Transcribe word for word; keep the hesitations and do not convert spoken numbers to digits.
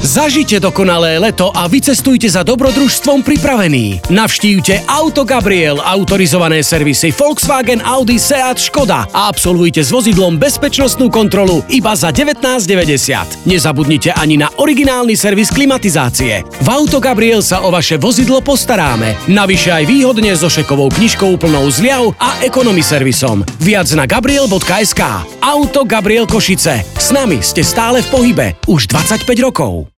Zažite dokonalé leto a vycestujte za dobrodružstvom pripravení. Navštívte Auto Gabriel, autorizované servisy Volkswagen, Audi, Seat, Škoda a absolvujte s vozidlom bezpečnostnú kontrolu iba za devätnásť deväťdesiat. Nezabudnite ani na originálny servis klimatizácie. V Auto Gabriel sa o vaše vozidlo postaráme. Navyše aj výhodne so šekovou knižkou plnou zľav a ekonomi servisom. Viac na gabriel bodka es ká. Auto Gabriel Košice. S nami ste stále v pohybe. Už dvadsaťpäť rokov.